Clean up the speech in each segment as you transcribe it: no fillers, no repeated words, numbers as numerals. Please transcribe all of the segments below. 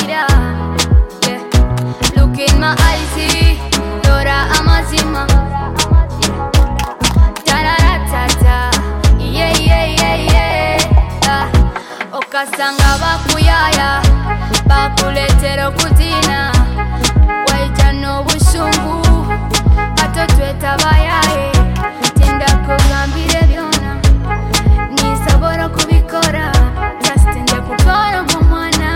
Marira. Yeah. Look in my eyes, Dora Amazima. Tararatata, yeah, yeah, yeah, yeah. Okasanga bakuyaya, bakuletera okutina. Waita n'obusungu, ate tweta bayaye. Tinda kugambira byona, nisobora kubikora. Just tinda kukora mu mwana.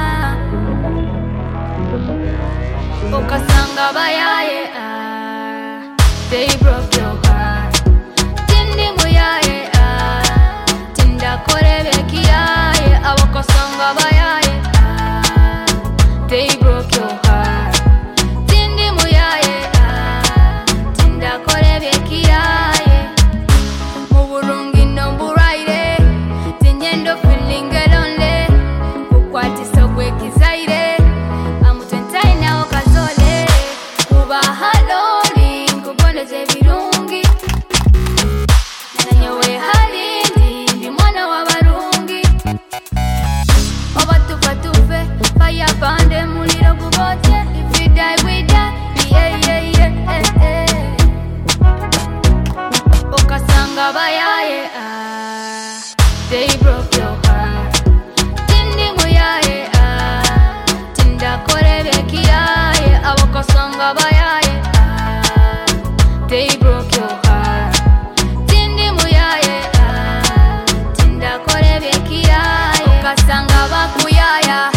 Okasanga bayaye, they broke your heart. Tindi muyaye, tinda korebe kiyaye. Awakasanga bayaye, they broke your heart. Tindi muyaye, tinda korebe kiyaye. Muburungi no buraire, tinyendo feeling lonely. Kukwatisa kwekizaire, amutentai na okazole. Kuba haloli, kuboneze birungi. Nanyowe halindi, ndi mwana wa barungi. Obatufe, fire bande muliro gubote. If you die, we die, yeah, yeah, yeah. Okasanga bayaye, they broke your heart. Tindi muyaye, tinda korebe kiyaye. Awakasanga bayaye, they broke your heart. Tindi muyaye, tinda korebe kiyaye. Okasanga bakuyaya,